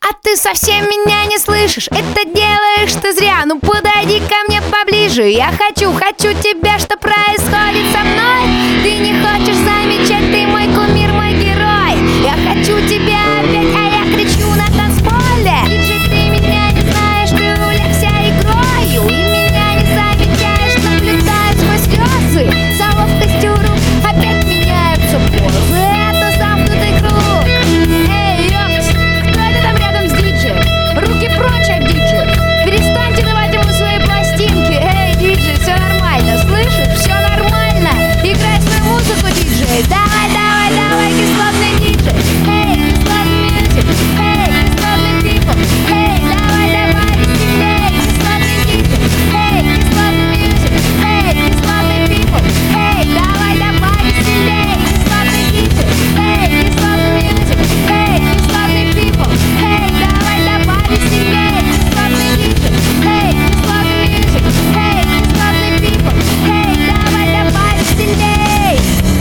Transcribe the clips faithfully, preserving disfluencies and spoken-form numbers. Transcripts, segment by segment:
А ты совсем меня не слышишь, это делаешь ты зря. Ну подойди ко мне поближе, я хочу, хочу тебя, что происходит со мной. Ты не хочешь замечать, ты мой кумир, мой герой. Я хочу тебя опять, а я кричу на танцполе. Диджей, ты меня не знаешь, ты увлекся игрою и меня не замечаешь, наблюдаешь сквозь слезы. За ловкостью рук опять меняются позы. Это замкнутый круг. Эй, ёпс, кто это там рядом с диджеем? Руки прочь от диджея. Перестаньте давать ему свои пластинки. Эй, диджей, все нормально, слышишь? Все нормально. Играй свою музыку, диджей. Давай, давай, давай, кислотный диджей. Эй, кислотный мьюзик. Эй, кислотный people. Эй, давай, давай, веселей, кислотный диджей. Эй, кислотный мьюзик. Эй, кислотный people. Эй, давай, давай, веселей, кислотный диджей. Эй, кислотный мьюзик. Эй, кислотный people. Эй, давай, давай, веселей, кислотный диджей. Эй, кислотный мьюзик. Эй, кислотный people. Эй, давай, давай, веселей.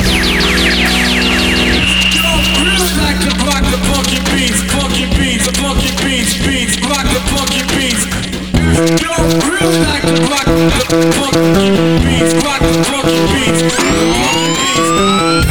Really like to rock the funky beats, funky beats, funky beats, beats, rock the funky beats. Don't really like to rock the funky beats, rock the funky beats, funky beats.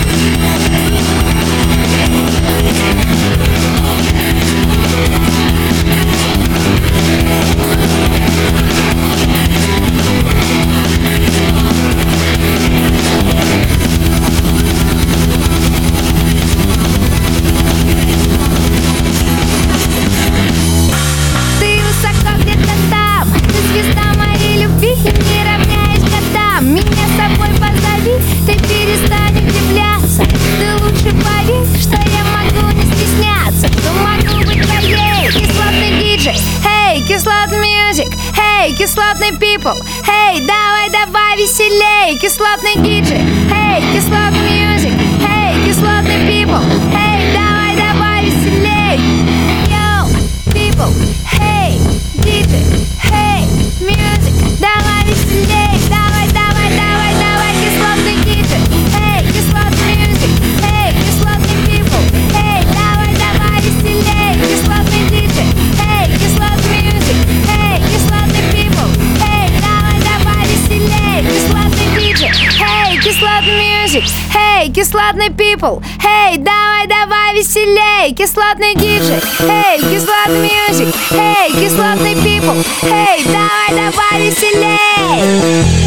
Ты высоко где-то там, ты звезда моей любви, и не равняешь годам. Меня с собой позови, ты перестань удивляться. Ты лучше поверь, что я могу не стесняться, что могу быть твоей. Кислотный диджей, эй, кислотный мьюзик, эй, кислотный people. Эй, давай, давай, веселей, кислотный диджей. Эй, кислотный мьюзик, эй, кислотный people. Эй, давай, давай, веселей. Йоу, people, hey, диджей, hey, music, давай веселей, давай, давай, давай, давай, кислотный диджей, hey, кислотный music, hey, кислотный people, hey, давай, давай веселей, кислотный диджей, hey, кислотный music, hey, кислотный people, hey, давай, давай веселей, кислотный диджей, hey, кислотный music, hey, кислотный people, hey, давай, давай веселей, кислотный диджей, hey, кислотный music, hey, кислотный people, hey, давай, давай веселей.